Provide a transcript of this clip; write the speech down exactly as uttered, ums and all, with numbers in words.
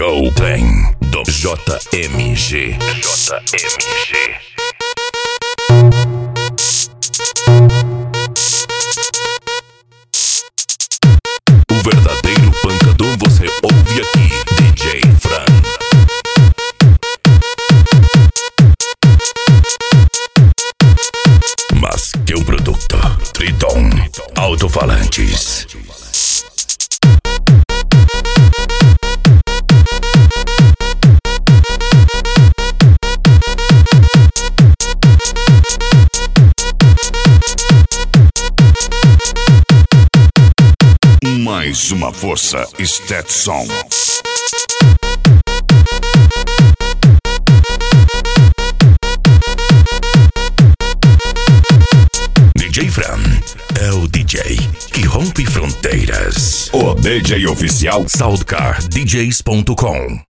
Show Trem do J M G. J M G. O verdadeiro pancadão você ouve aqui, D J Fran. Mas que um produto, Triton Alto-Falantes. Mais uma força Stetson. D J Fran é o D J que rompe fronteiras. O D J oficial Soundcar D Js ponto com.